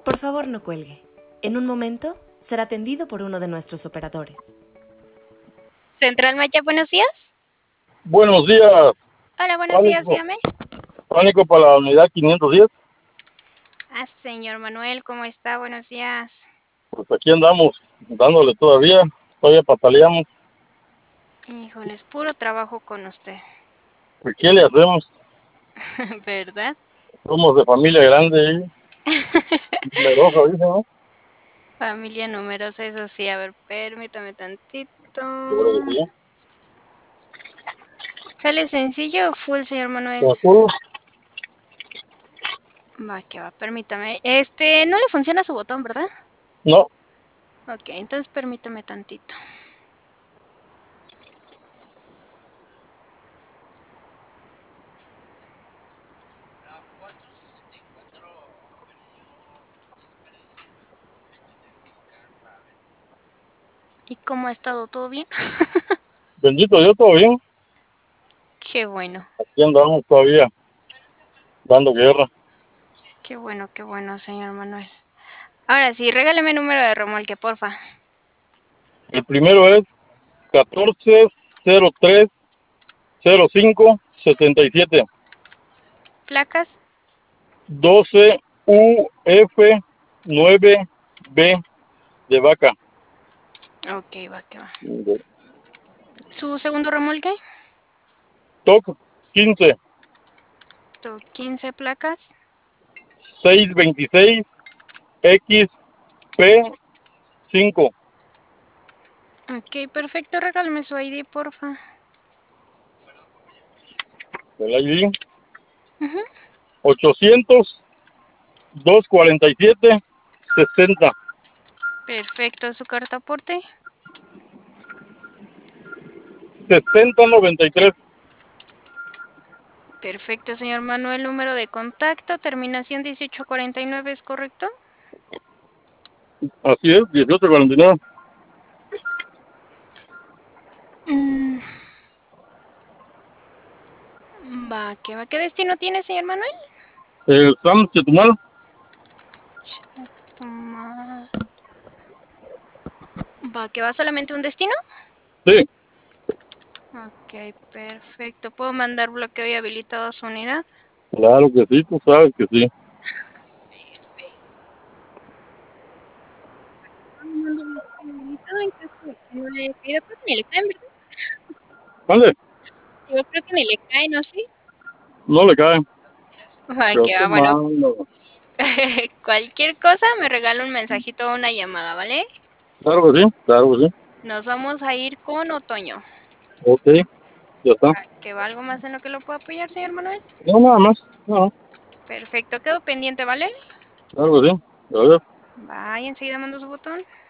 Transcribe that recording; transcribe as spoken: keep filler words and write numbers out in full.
Por favor, no cuelgue. En un momento será atendido por uno de nuestros operadores. Central Maya, buenos días. Buenos días. Hola, buenos días, Pánico, dígame. pánico para la unidad quinientos diez. Ah, señor Manuel, ¿cómo está? Buenos días. Pues aquí andamos, dándole todavía, todavía pataleamos. Híjoles, puro trabajo con usted, ¿Pues qué le hacemos? ¿verdad? Somos de familia grande, ¿eh? Numerosa, dice, ¿no? Familia numerosa, eso sí. A ver, permítame tantito. Seguro que sí. ¿Sale sencillo o full, señor Manuel? ¿De acuerdo? Va, que va, permítame. Este, no le funciona su botón, ¿verdad? No, Ok, entonces permítame tantito. ¿Y cómo ha estado? ¿Todo bien? bendito Dios, todo bien. Qué bueno, Aquí andamos todavía, dando guerra. qué bueno, qué bueno, señor Manuel. Ahora sí, regáleme el número de remolque, porfa. El primero es catorce cero tres cero cinco setenta y siete. ¿Placas? doce U F nueve B de vaca. Ok, va, que va. ¿Su segundo remolque? T O C quince Tu quince placas. seiscientos veintiséis X P cinco. Ok, perfecto. Regálame su I D, porfa. El I D Ujú. ochocientos doscientos cuarenta y siete sesenta. Perfecto. ¿Su carta aporte? sesenta noventa y tres. Perfecto, señor Manuel. Número de contacto, terminación dieciocho cuarenta y nueve, ¿es correcto? Así es, dieciocho cuarenta y nueve. Mm, va, ¿qué va? ¿Qué destino tiene, señor Manuel? El Sam Chetumal. Chetumal. Va, ¿que va solamente un destino? Sí, Ok, perfecto. ¿Puedo mandar bloqueo y habilitado a su unidad? claro que sí, tú sabes que sí. Mando bloqueo y habilitado en caso de que no le haya caído. Creo que ni le caen, ¿verdad? ¿Vale? Yo creo que ni le caen, ¿no? Sí. No le caen. Va, Pero que te va, bueno. mando. Cualquier cosa me regala un mensajito o una llamada, ¿vale? Claro que sí, claro que sí. Nos vamos a ir con otoño. Ok, ya está. ¿Que va algo más en lo que lo pueda apoyar, señor Manuel? No, nada más. No, Perfecto, quedo pendiente, ¿vale? claro que sí. Gracias. Vaya, enseguida mando su botón.